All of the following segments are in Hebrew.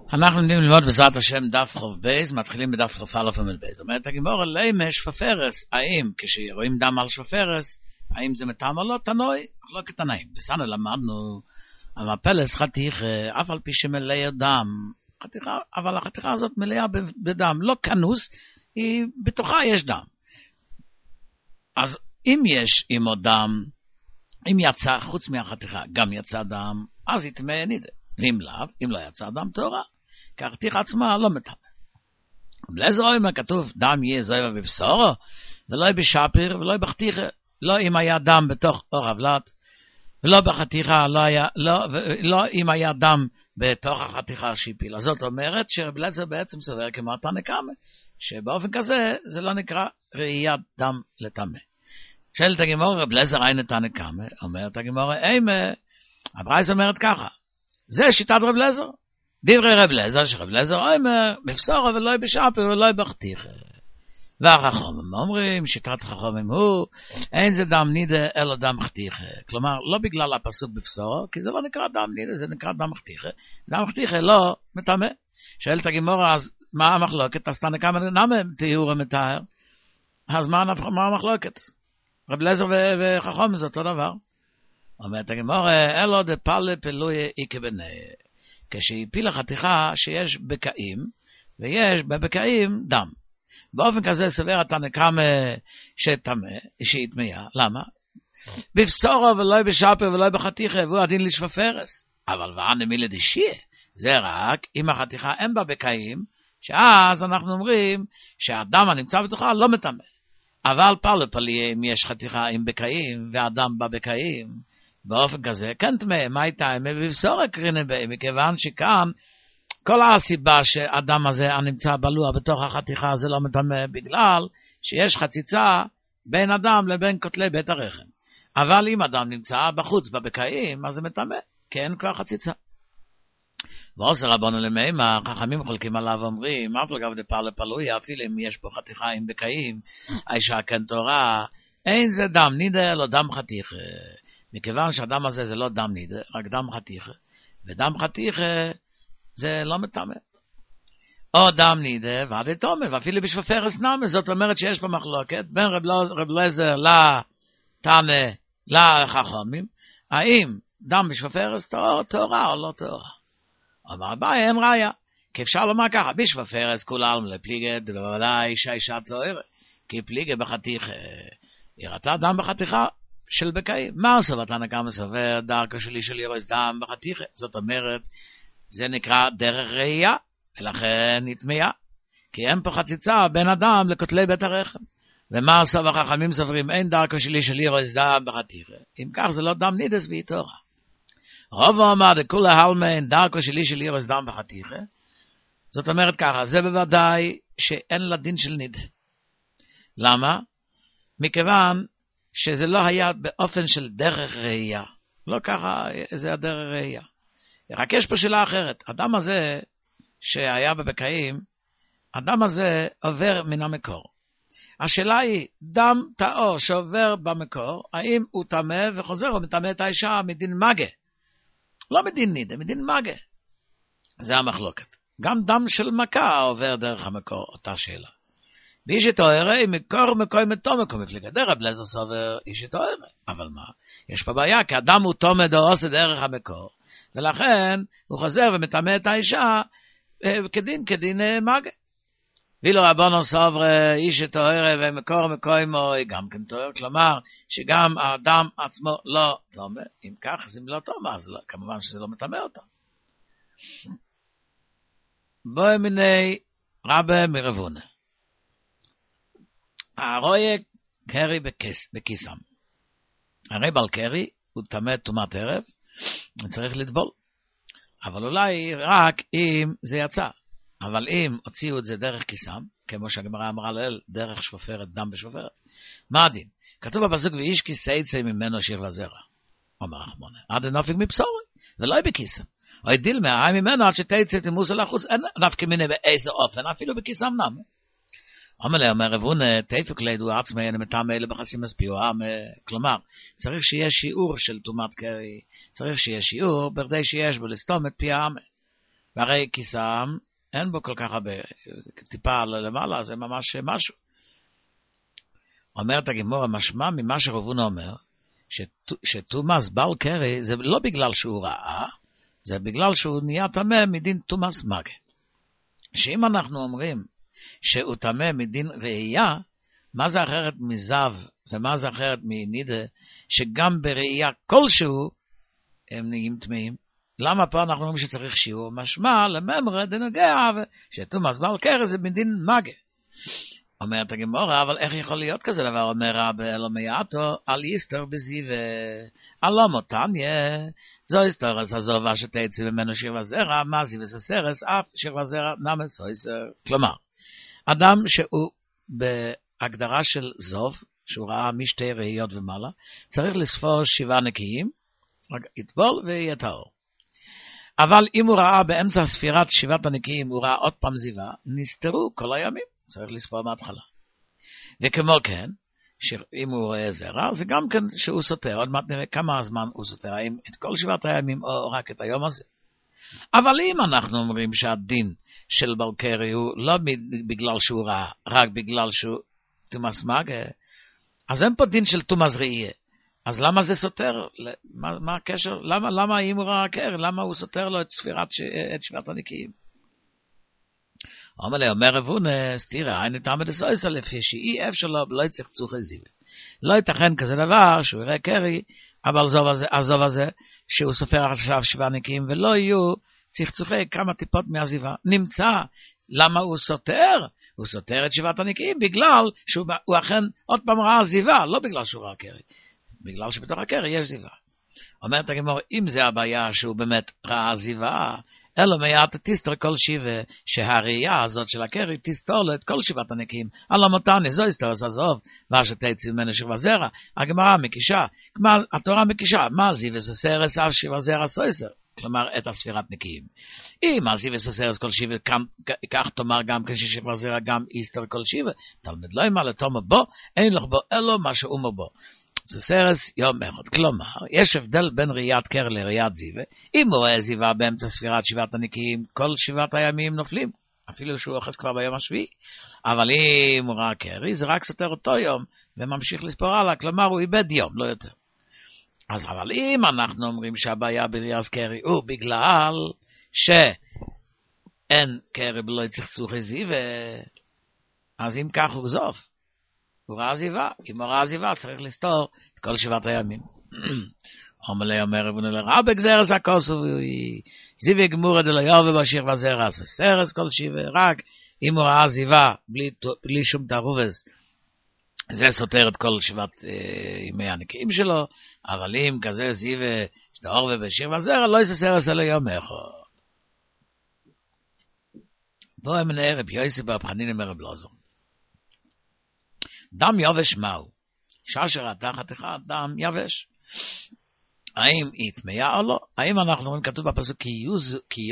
אנחנו יודעים ללמוד בעזרת השם דף חוב בייז, מתחילים בדף חוב א' עמוד בייז. אומרת הגמרא, למה שפפרס, האם כשרואים דם על שפפרס, האם זה מטעם או לא? תנוי, לא כתנאים. בסנו למדנו, המפלס חתיך, אף על פי שמלאה דם, חתיכה, אבל החתיכה הזאת מלאה בדם, לא כנוס, היא, בתוכה יש דם. אז אם יש עמו דם, אם יצא חוץ מהחתיכה, גם יצא דם, אז יטמא נידה. ואם לאו, אם לא יצא דם תורה, כי החתיכה עצמה לא מטמא. בלעזר אומר כתוב, דם יהיה זוהר בבשורו, ולא בשפיר, ולא בחתיכה, לא אם היה דם בתוך אור הבלט, ולא בחתיכה, לא אם היה דם בתוך החתיכה שהפילה. זאת אומרת שבלעזר בעצם סובר כמו תנא קמא, שבאופן כזה זה לא נקרא ראיית דם לטמא. שואלת הגמרא, בלעזר אין תנא קמא, אומרת הגמרא, הברייתא אומרת ככה, זה שיטת רב אליעזר. דברי רב אליעזר, שרב אליעזר אומר, בבשורו ולא בשפיר ולא בחתיכה. והחכמים אומרים, שיטת חכמים הוא, אין זה דם נידה אלא דם חתיכה. כלומר, לא בגלל הפסוק בבשורו, כי זה לא נקרא דם נידה, זה נקרא דם חתיכה. דם חתיכה לא מטמא. שואלת הגמרא, אז מה המחלוקת? אז תנא קמא למה טיהור המטהר? אז מה המחלוקת? רב אליעזר וחכמים זה אותו דבר. אומרת הגמרא, אלו דפלה פלויה איקה בניה. כשהפילה חתיכה שיש בקעים, ויש בבקעים דם. באופן כזה סבר תנא קמא שיטמא. למה? בבשורו ולא בשפיר ולא בחתיכה, והוא הדין לשפפרס. אבל ואנה מילי דשיה, זה רק אם החתיכה אין בה בקעים, שאז אנחנו אומרים שהדם הנמצא בתוכה לא מטמא. אבל פלה פליה אם יש חתיכה עם בקעים, והדם בבקעים, באופן כזה, כן תמה, מה הייתה? בבשורו קרינה בה, מכיוון שכאן, כל הסיבה שהאדם הזה הנמצא בלוע בתוך החתיכה זה לא מטמא, בגלל שיש חציצה בין אדם לבין כותלי בית הרחם. אבל אם אדם נמצא בחוץ בבקעים, אז זה מטמא, כי אין כבר חציצה. ועושה רבנו למימה, חכמים חולקים עליו ואומרים, אף לגב דפלה פלויה, אפילו אם יש פה חתיכה עם בקעים, האישה כן תורה, אין זה דם נידה, לא דם חתיכה. מכיוון שהדם הזה זה לא דם נידה, רק דם חתיכה, ודם חתיכה זה לא מטמא. או דם נידה ועד תומא, ואפילו בשפפרס נמא, זאת אומרת שיש פה מחלוקת בין רב אליעזר לתנא לחכמים, האם דם בשפפרס טהורה או לא טהורה. אבל אביי אין ראיה, כי אפשר לומר ככה, בשפפרס כולם לפליגת, בוודאי שהאישה טהורה, כי פליגת בחתיכה, יראתה דם בחתיכה, של בקעים. מה עושה תנא קמא סובר דרכו שלי של ירס דם בחתיכה? זאת אומרת, זה נקרא דרך ראייה, ולכן נטמאה. כי אין פה חציצה בין אדם לכותלי בית הרחם. ומה עושה החכמים סוברים? אין דרכו שלי של ירס דם בחתיכה. אם כך זה לא דם נידס והיא תורה. רוב אמר דכולי עלמא אין דרכו שלי של ירס דם בחתיכה. זאת אומרת ככה, זה בוודאי שאין לה דין של נידה. למה? מכיוון שזה לא היה באופן של דרך ראייה. לא ככה, זה הדרך ראייה. רק יש פה שאלה אחרת. אדם הזה שהיה בבקעים, אדם הזה עובר מן המקור. השאלה היא, דם טהור שעובר במקור, האם הוא טמא וחוזר ומטמא את האישה מדין מגה? לא מדין נידה, מדין מגה. זה המחלוקת. גם דם של מכה עובר דרך המקור, אותה שאלה. ואישי תוארה, אם מקור מקוי מתומא כמפליגה, דרך רב אליעזר סובר אישי תוארה. אבל מה? יש פה בעיה, כי אדם הוא תומא דעושה דרך המקור, ולכן הוא חוזר ומטמא את האישה כדין מגה. ואילו רבנו סובר אישי תוארה ומקור מקוי מוי גם כן תואר, כלומר שגם האדם עצמו לא תומא. אם כך, אז אם לא תומא, אז לא, כמובן שזה לא מטמא אותה. בואי מיני רבי מרבונה. הרואה קרי בכיסם. הרי בעל קרי הוא טמא טומאת ערב, צריך לטבול. אבל אולי רק אם זה יצא. אבל אם הוציאו את זה דרך כיסם, כמו שהגמרא אמרה לאל, דרך שפופרת, דם בשפופרת. מה הדין? כתוב בפסוק, ואיש כיסא יצא ממנו שיר לזרע. אומר רחמונה, עד נפיק מבשורי, ולא בכיסם. או ידיל מהעין ממנו עד שתצא תמוסה לחוץ, אין נפקא מיני באיזה אופן, אפילו בכיסם נמי. אומר רבונה, תפק לידו עצמי, אני מטמא אלה בחסים מספיעו, כלומר, צריך שיהיה שיעור של טומאת קרי, צריך שיהיה שיעור, בכדי שיש בו לסתום את פי העם. והרי כיסם אין בו כל כך הרבה, טיפה למעלה, זה ממש משהו. אומרת הגמרא, משמע ממה שרבונה אומר, שתומאס בעל קרי זה לא בגלל שהוא רעה, זה בגלל שהוא נהיה טמא מדין תומאס מגה. שאם אנחנו אומרים שהוא טמא מדין ראייה, מה זה אחרת מזב ומה זה אחרת מנידה, שגם בראייה כלשהו הם נהיים טמאים? למה פה אנחנו אומרים שצריך שיעור? משמע לממרא דנוגע שתומאס בעל קרי זה מדין מגה. אומרת הגמרא, אבל איך יכול להיות כזה דבר? אומר רב אלומייתו, על יסתור בזיו, הלא מותניה, זו היסטורס הזובה שתצא ממנו שיר וזרע, מה זיו וסרס, אף שיר וזרע נמס סויסר. כלומר, אדם שהוא בהגדרה של זוב, שהוא ראה משתי ראיות ומעלה, צריך לספור 7 נקיים, יטבול ויהיה טהור. אבל אם הוא ראה באמצע ספירת 7 הנקיים, הוא ראה עוד פעם זיווה, נסתרו כל הימים. צריך לספור מההתחלה. וכמו כן, שאם הוא רואה זרע, זה גם כן שהוא סותר. עוד מעט נראה כמה זמן הוא סותר, האם את כל 7 הימים או רק את היום הזה. אבל אם אנחנו אומרים שהדין של בעל קרי הוא לא בגלל שהוא רע, רק בגלל שהוא תומאס מגה, אז אין פה דין של תומאס ראייה. אז למה זה סותר? מה הקשר? למה אם הוא רע קרי? למה הוא סותר לו את 7 הנקיים? אומר רבונה, סתירה, אין תמה דסויסה לפי שאי אפשר לו, לא יצריך צורכי זיווה. לא ייתכן כזה דבר שהוא יראה קרי, אבל הזוב הזה, שהוא סופר עכשיו 7 נקיים, ולא יהיו צחצוחי כמה טיפות מהזיווה. נמצא, למה הוא סותר? הוא סותר את 7 הנקיים, בגלל שהוא אכן עוד פעם ראה זיווה, לא בגלל שהוא ראה קרי. בגלל שבתוך הקרי יש זיווה. אומרת הגמרא, אם זה הבעיה שהוא באמת ראה זיווה, אלא מיד תסתור כל 7, שהראייה הזאת של הקרי תסתור לו את כל 7 הנקיים. על המותני, זו הסתור הזוב, ואשר תצא ממנו שיר וזרע. הגמרא מקישה, התורה מקישה, מה זיו וסרס אף שיר וזרע סויסר? כלומר, את הספירת נקיים. אם הזיו וסרס כל 7, כך תאמר גם כששיר וזרע גם יסתור כל 7, תלמיד לא יאמר לתומר בו, אין לך בו אלו מה שאומר בו. זה סרס יום אחד. כלומר, יש הבדל בין ראיית קר לראיית זיווה. אם הוא רואה זיווה באמצע ספירת 7 הנקיים, כל 7 הימים נופלים, אפילו שהוא אוחז כבר ביום השביעי. אבל אם הוא ראה קרי, זה רק סותר אותו יום, וממשיך לספור הלאה, כלומר הוא איבד יום, לא יותר. אז אבל אם אנחנו אומרים שהבעיה בראיית קרי הוא בגלל שאין קרי בלא צחצוחי זיווה, אז אם כך הוא זוף. הוא ראה זיווה, אם הוא ראה זיווה צריך לסתור את כל 7 הימים. אומר רבונה לרעה בגזרס הכוסו, זיווה גמורה דלא ירבה בשיר וזרע, סרס כל 7, רק אם הוא ראה זיווה בלי שום תערובס, זה סותר את כל 7 ימי הנקיים שלו, אבל אם כזה זיווה שתערבה בשיר וזרע, לא יסרס אלא יום אחד. בוא אמנה רב יוסי בר חנינא אומר רב אלעזר. דם יבש מהו? שעה תחת אחד דם יבש. האם היא טמאה או לא? האם אנחנו רואים כתוב בפסוק כי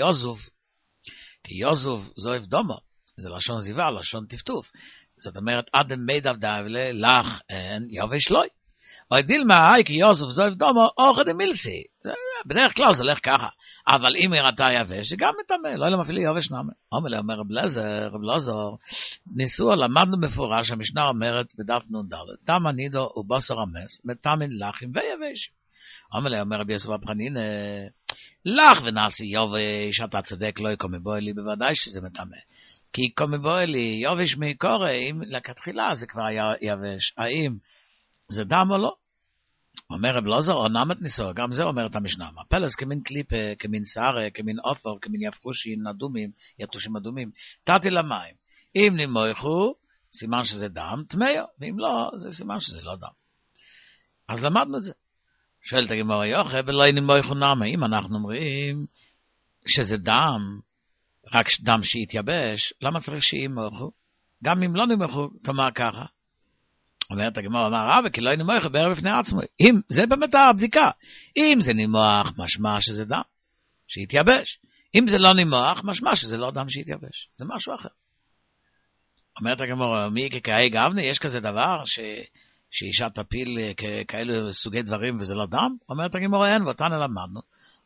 יוזוב זוהב דומו, זה לשון זיווה, לשון טפטוף. זאת אומרת, אדם מידב דאבלה לך אין יבש לוי. או דילמה כי יוזוב זוהב דומו אוכל דמילסי. בדרך כלל זה הולך ככה. אבל אם היא ראתה יבש, זה גם מטמא, לא אלא אפילו יבש נמי. אומר רב אלעזר, ניסוע, למדנו מפורש, המשנה אומרת בדף נ"ד, דם הנידו ובשר המס, מטמאים לחם ויבש. אומר רבי יוסף בר חנינא, לך ונעשי יבש, אתה צודק, לא יקום מבוא אלי, בוודאי שזה מטמא. כי יקום מבוא אלי, יבש מקורא, אם לכתחילה זה כבר היה יבש, האם זה דם או לא? אומר רב אלעזר, אונמת ניסוע, גם זה אומרת המשנה, מפלס כמין קליפה, כמין שערה, כמין אופור, כמין יפחושין אדומים, יתושים אדומים, תתי למים. אם נמויכו, סימן שזה דם, טמאו, ואם לא, זה סימן שזה לא דם. אז למדנו את זה. שואלת הגמרא יוחד, ולא נמויכו נמה, אם אנחנו אומרים שזה דם, רק דם שהתייבש, למה צריך שימויכו? גם אם לא נמויכו, תאמר ככה. אומרת הגמרא, אמר רב, כי לא נמוח בערב בפני עצמו. אם, זה באמת הבדיקה. אם זה נמוח, משמע שזה דם שהתייבש. אם זה לא נמוח, משמע שזה לא דם שהתייבש. זה משהו אחר. אומרת הגמרא, מי ככאי גבני, יש כזה דבר שאישה תפיל כאלו סוגי דברים וזה לא דם? אומרת הגמרא, אין, ואותנו למדנו.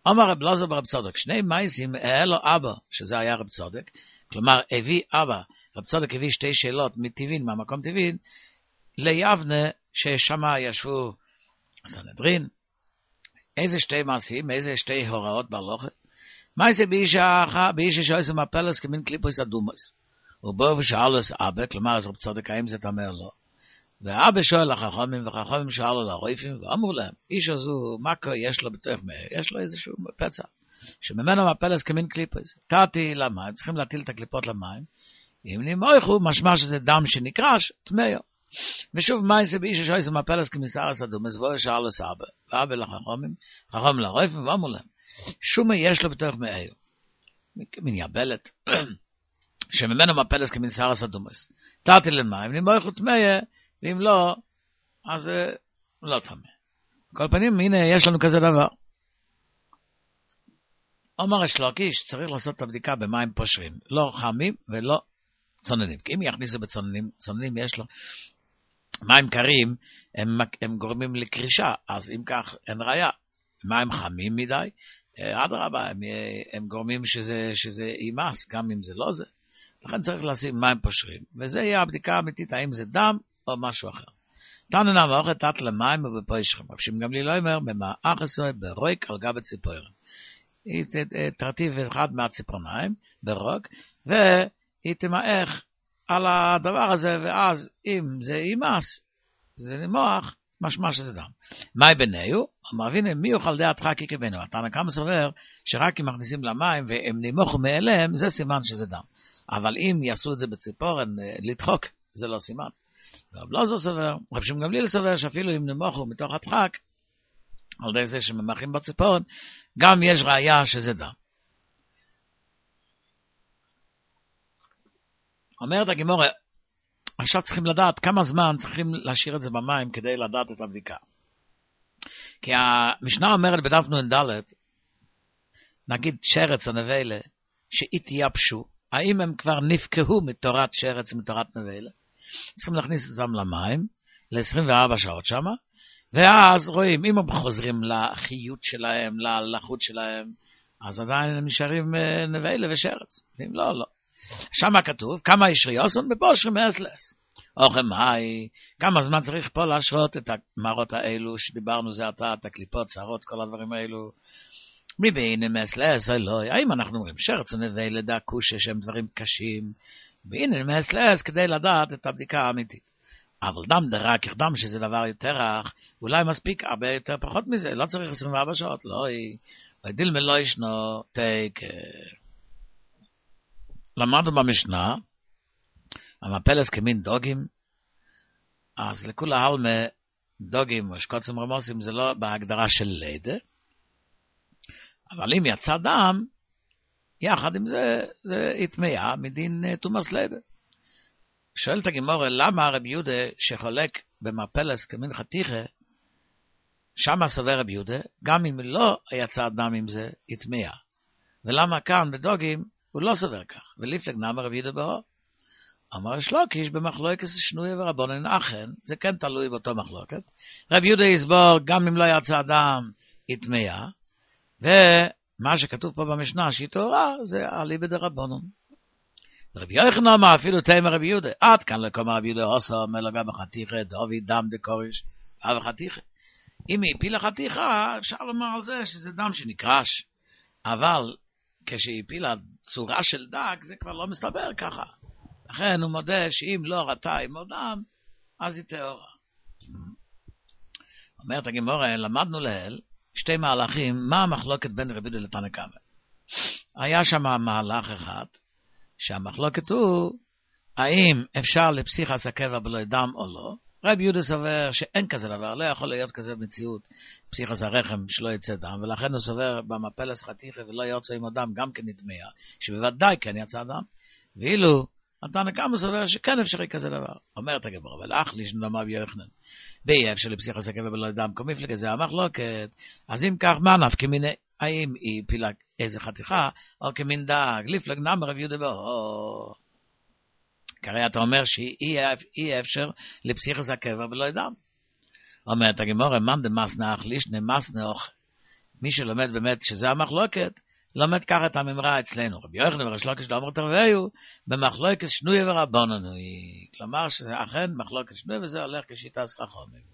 אומר רב אלעזר ברב צודק, שני מייסים היה לו אבא, שזה היה רב צודק, כלומר הביא אבא, רב צודק הביא שתי שאלות מטבעין, מהמקום טבעין, ליבנה ששם ישבו סנהדרין, איזה שתי מעשים, איזה שתי הוראות בהלכה, מייסי באישה שעושה מפלס כמין קליפוס אדומוס, ובו שאלוס אבא, כלומר אז רב צודק האם זה תאמר לו, ואבא שואל לחכמים, וחכמים שאלו לרויפים, ואמרו להם, איש הזו, מה יש לו בתוך מאיר? יש לו איזשהו פצע, שממנו מפלס כמין קליפוס, תעתי למים, צריכים להטיל את הקליפות למים, אם נמויכו, משמע שזה דם שנקרש, תמאו. ושוב, מייסי באישה שעושה מפלס כמיסרס אדומוס, ובו שאלוס אבא, ואבא לחכמים, חכמים לרויפים, ואמרו להם, שומה יש לו בתוך מאיר, מן יבלת, שממנו מפלס כמיסרס אדומוס, תעתי למים, נמויכו תמאו, ואם לא, אז לא תמה. כל פנים, הנה, יש לנו כזה דבר. אומר השלוקיש, צריך לעשות את הבדיקה במים פושרים. לא חמים ולא צוננים. כי אם יכניסו בצוננים, צוננים יש לו מים קרים, הם גורמים לקרישה, אז אם כך, אין ראיה. מים חמים מדי, אדרבה, הם גורמים שזה יימס, גם אם זה לא זה. לכן צריך לשים מים פושרים. וזה יהיה הבדיקה האמיתית, האם זה דם, או משהו אחר. תנו נמוך תת למים ובפוישכם. רבשים גם לי לא אומר, במאח עשוי, ברויק על גב הציפורים. היא תרטיב אחד מהציפורניים, ברוק, והיא תמאך על הדבר הזה, ואז אם זה יימס, זה נמוח, משמע שזה דם. מי ביניו? אמר, הנה, מי יוכל דעתך כי כבנו? התנא קמא סובר, שרק אם מכניסים למים, והם נמוחו מאליהם, זה סימן שזה דם. אבל אם יעשו את זה בציפורן, לדחוק, זה לא סימן. רב אלעזר סובר, רב שמעון גמליאל סובר שאפילו אם נמוכו מתוך הדחק, על ידי זה שממחים בציפורן, גם יש ראיה שזה דם. אומרת הגמרא, עכשיו צריכים לדעת כמה זמן צריכים להשאיר את זה במים כדי לדעת את הבדיקה. כי המשנה אומרת בדף נ"ד, נגיד שרץ או נבלה, שהתייבשו, האם הם כבר נפקעו מתורת שרץ ומתורת נבלה? צריכים להכניס אותם למים, ל-24 שעות שם, ואז רואים, אם הם חוזרים לחיות שלהם, ללחות שלהם, אז עדיין הם נשארים נבלה ושרץ. ואם לא, לא. שם כתוב, כמה ישרי עושון בבושרי מאסלס. אוכם מאי, כמה זמן צריך פה להשרות את המערות האלו, שדיברנו זה עתה, את הקליפות, שערות, כל הדברים האלו. מבין מאסלס, אלוהי, האם אנחנו אומרים, שרץ ונבלה דקושה, שהם דברים קשים, והנה מאסלס כדי לדעת את הבדיקה האמיתית. אבל דם דרק, דם שזה דבר יותר רך, אולי מספיק הרבה יותר פחות מזה, לא צריך 24 שעות, לא, דיל מלא ישנו, תיק. למדנו במשנה, המפלס כמין דוגים, אז לכול העלמה, דוגים או שקוצים רמוסים, זה לא בהגדרה של לידה, אבל אם יצא דם, יחד עם זה, זה יתמיה מדין תומאס לידה. שואלת הגמרא, למה רבי יהודה שחולק במפלס כמין חתיכה, שמה סובר רבי יהודה, גם אם לא יצא דם עם זה, יתמיה. ולמה כאן בדוגים הוא לא סובר כך, ולפלג נאמר רבי יהודה בהו. אמר שלוקיש במחלוקת שנויה ורבונן, אכן, זה כן תלוי באותו מחלוקת. רבי יהודה יסבור, גם אם לא יצא דם, יתמיה, ומה שכתוב פה במשנה, שהיא תורה, זה אליבא דרבנן. רבי יוחנן אמר אפילו תימא רבי יהודה, עד כאן לקומא רבי יהודה עושה מלגה בחתיכה, דוד דם דקורש, חתיכה. אם היא הפילה חתיכה, אפשר לומר על זה שזה דם שנקרש, אבל כשהיא הפילה צורה של דג, זה כבר לא מסתבר ככה. לכן הוא מודה שאם לא ראתה עם דם, אז היא טהורה. אומרת הגמרא, למדנו להל, שתי מהלכים, מה המחלוקת בין רבי יהודה לתנא קמא? היה שם מהלך אחד, שהמחלוקת הוא, האם אפשר לפסיכס הקבע בלא דם או לא? רבי יהודה סובר שאין כזה דבר, לא יכול להיות כזה במציאות, פסיכס הרחם שלא יצא דם, ולכן הוא סובר במפלס חתיכה ולא יוצא עם הדם, גם כן נטמע, שבוודאי כן יצא דם, ואילו, התנא קמא סובר שכן אפשרי כזה דבר. אומרת הגמרא, ולאח לי שנאמר רבי יוחנן, באי אפשר לפסיכס הקבע בלא דם, כמפלגת זה המחלוקת, אז אם כך, מה נפקא מינה? האם היא פילה איזה חתיכה, או כמין דג, לפלג נאמר רבי יהודה בהו. כרי אתה אומר שאי אפשר לפסיכס הקבע ולא דם. אומרת הגמרא, מאן דמסנא אכליש נמסנא אוכל. מי שלומד באמת שזה המחלוקת, לומד ככה את הממרה אצלנו. רבי יוחנן וריש לקיש לא אמר תרוויו, במחלוקת שנוי ורבוננוי. כלומר שזה אכן מחלוקת שנוי, וזה הולך כשיטת חכמים.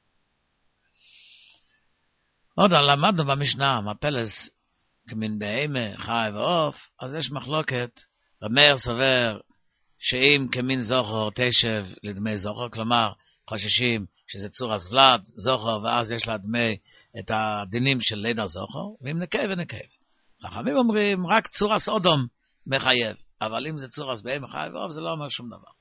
עוד למדנו במשנה, מפלס כמין בהמה, חי ועוף, אז יש מחלוקת, רמר סובר שאם כמין זוכר תשב לדמי זוכר, כלומר חוששים שזה צורס ולד, זוכר, ואז יש לה דמי את הדינים של לידה זוכר, ואם נקב ונקב. חכמים אומרים, רק צורס אודום מחייב, אבל אם זה צורס בהמה, חי ועוף, זה לא אומר שום דבר.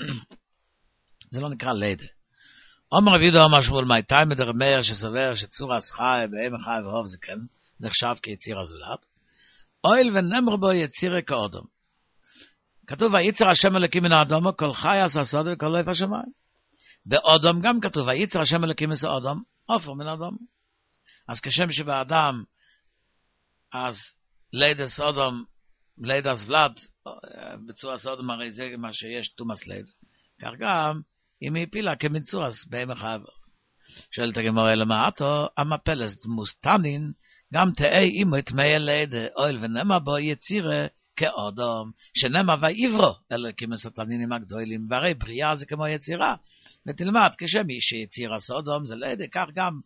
זה לא נקרא לידה. אומר רבי יהודה אומר שמואל מייטאי מדרמר שסובר שצורס חי, בהמה, חי ועוף זה כן, נחשב כיציר הזולת. אויל ונמר בו יצירה כאודום. כתוב, ויצר השם אלוקים מן האדומו, כל חי עשה סוד וכל עוף השמיים. באודום גם כתוב, ויצר השם אלוקים מן האדום, עופר מן האדום. אז כשם שבאדם, אז לידס אודום, לידס ולד, בצורס אודום הרי זה מה שיש תומס ליד. כך גם, אם היא הפילה כמצורס בהמה חי ועוף. שואלת הגמרא למעטו, המפלס דמוסטנין, גם תאי אימו את מי לידה, אויל ונמה בו יצירה כאודום, שנמה ויברו, אלוקים הסתנינים הגדולים, והרי בריאה זה כמו יצירה, ותלמד כשמי שיצירה סודום זה לידה, כך גם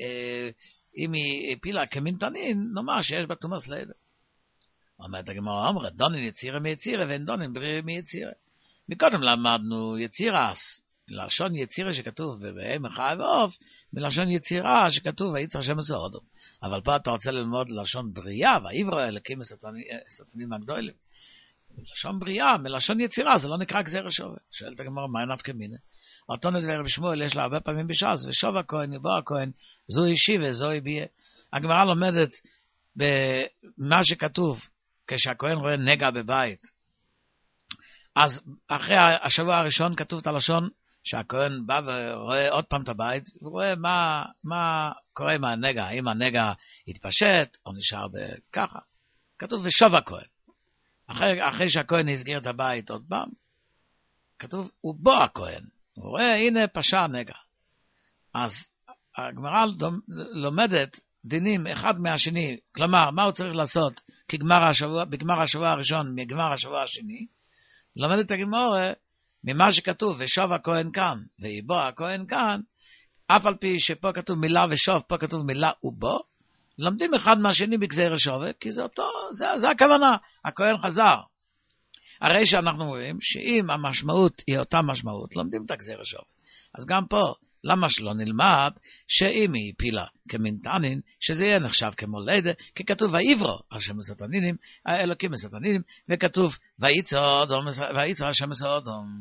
אם היא הפילה כמינתנין, נאמר שיש בה תומס לידה. אומרת הגמרא, אומרת, דונין יצירה מיצירה, ואין דונין בריאה מיצירה. מקודם למדנו יצירס, מלשון יצירה שכתוב בהמה חי ועוף, מלשון יצירה שכתוב ויצר השם עשה אודום. אבל פה אתה רוצה ללמוד לשון בריאה, ויברו אלוקים הסתנים הגדולים. לשון בריאה, מלשון יצירה, זה לא נקרא גזירה שווה. שואלת הגמרא, מה נפקא מינה? אותו נדבר בשמואל, יש לה הרבה פעמים בש"ס, ושוב הכהן, יבוא הכהן, זוהי שיבה, זוהי ביה. הגמרא לומדת במה שכתוב, כשהכהן רואה נגע בבית. אז אחרי השבוע הראשון כתוב את הלשון, שהכהן בא ורואה עוד פעם את הבית, ורואה מה קורה עם הנגע, האם הנגע התפשט או נשאר ככה. כתוב ושוב הכהן. אחרי שהכהן הסגיר את הבית עוד פעם, כתוב ובוא הכהן. הוא רואה הנה פשע הנגע. אז הגמרא לומדת דינים אחד מהשני, כלומר מה הוא צריך לעשות בגמר השבוע הראשון מגמר השבוע השני, לומדת הגמרא ממה שכתוב ושוב הכהן כאן ויבוא הכהן כאן, אף על פי שפה כתוב מילה ושוב, פה כתוב מילה ובוא, לומדים אחד מהשני בגזירה שווה, כי זה אותו, זה הכוונה, הכהן חזר. הרי שאנחנו רואים שאם המשמעות היא אותה משמעות, לומדים את הגזירה שווה. אז גם פה, למה שלא נלמד שאם היא פילה כמינתנין, שזה יהיה נחשב כמו לידה, כי כתוב ויברו השם הסתנינים, האלוקים הסתנינים, וכתוב ויצר השם הסתנינים.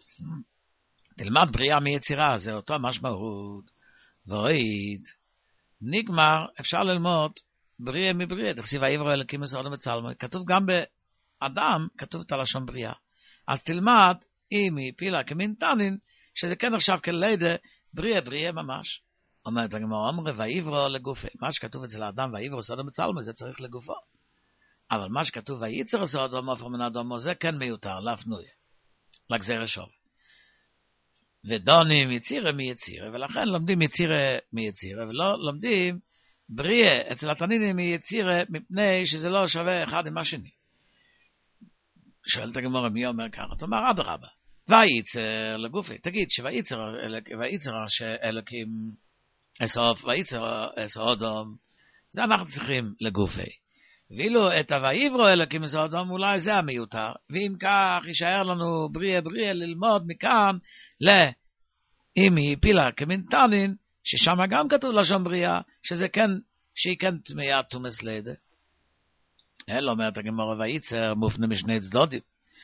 תלמד בריאה מיצירה, זה אותו המשמעות. ואויד, נגמר, אפשר ללמוד בריאה מבריאה, תכסיב ויברו אלוקים הסתנינים בצלמו, כתוב גם באדם, כתוב את הלשון בריאה. אז תלמד, אם היא פילה כמינתנין, שזה כן נחשב כלידה, בריאה ממש. אומרת הגמרא, אומרת ויברו לגופי. מה שכתוב אצל האדם ויברו סודום בצלמו, זה צריך לגופו. אבל מה שכתוב ויצר סודום עופר מן האדומו, זה כן מיותר, להפנוי. לגזירה שווה. ודונים יצירה מיצירה, ולכן לומדים יצירה מיצירה, ולא לומדים בריאה אצל התנינים מיצירה, מפני שזה לא שווה אחד עם השני. שואלת הגמרא, מי אומר ככה? תאמר אדרבה. וייצר לגופי, תגיד שווייצר שאלוקים אסוף, וייצר אסודום, זה אנחנו צריכים לגופי. ואילו את הויברו אלוקים אסודום, אולי זה המיותר, ואם כך יישאר לנו בריאה ללמוד מכאן, אם היא פילה כמינתנין, ששם גם כתוב לשון בריאה, שהיא כן תמיה תומס לידה. אלא אומרת הגמרא, וייצר מופנה משני צדדים.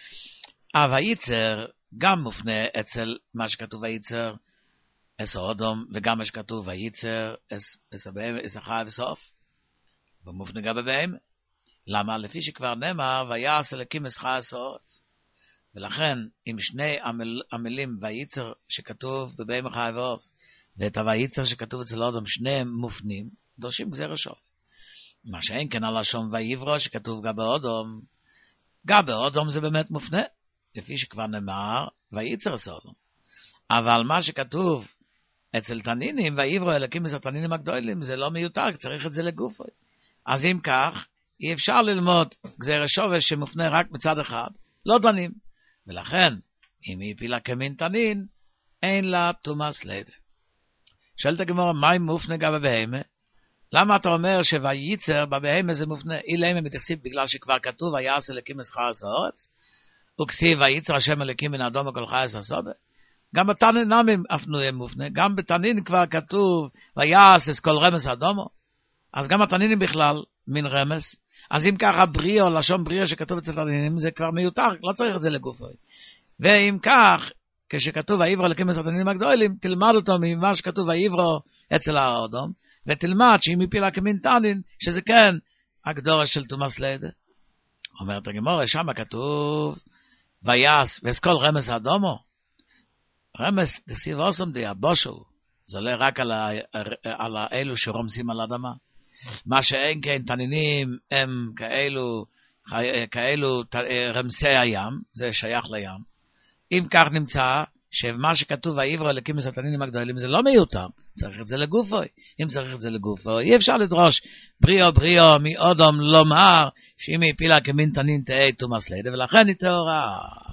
וייצר גם מופנה אצל מה שכתוב וייצר אסודום, וגם מה שכתוב וייצר אסחי וסוף, ומופנה גם בהם. למה? לפי שכבר נאמר ויעש אלוקים אסחי אסוץ. ולכן עם שני המילים וייצר שכתוב בבהמה חי ועוף, ואת הוייצר שכתוב אצל אודום, שניהם מופנים, דורשים גזירה שווה. מה שאין כן הלשון ויברו שכתוב גם באודום, גם באודום זה באמת מופנה, לפי שכבר נאמר וייצר סודום. אבל מה שכתוב אצל תנינים, ויברו אלוקים את התנינים הגדולים, זה לא מיותר, צריך את זה לגופו. אז אם כך, אי אפשר ללמוד גזירה שווה שמופנה רק מצד אחד, לא דנים. ולכן, אם היא הפילה כמין תנין, אין לה תומאס לידה. שואלת הגמרא, מה אם מופנה גם בבהמה? למה אתה אומר שויצר בבהמה זה מופנה? אילמה מתייחסים בגלל שכבר כתוב, ויעש אלוקים את חרס הארץ, וכסיב ויצר השם אלוקים מן האדום וכל חי הססודה. גם בתנין נמים אפנו הם מופנה, גם בתנין כבר כתוב, ויעש את כל רמס האדומו. אז גם התנינים בכלל מין רמס. אז אם ככה בריאו, לשון בריאו שכתוב אצל תנינים, זה כבר מיותר, לא צריך את זה לגופו. ואם כך, כשכתוב ויברו אלוקים את התנינים הגדולים, תלמד אותו ממה שכתוב ויברו אצל האדום, ותלמד שאם הפילה כמין תנין, שזה כן הגדורה של תומאס לידה. אומרת הגמרא, שם כתוב ויעש ואסכול רמס האדומו. רמס, תכסיב אוסם די הבושו, זה עולה רק על אלו שרומסים על האדמה. מה שאין כן תנינים הם כאלו רמסי הים, זה שייך לים. אם כך נמצא שמה שכתוב ויברו אלוקים את התנינים הגדולים זה לא מיותר, צריך את זה לגופו. אם צריך את זה לגופו, אי אפשר לדרוש בריאו מאודום לומר שאם היא הפילה כמין תנין תהי תומאס לידה, ולכן היא טהורה.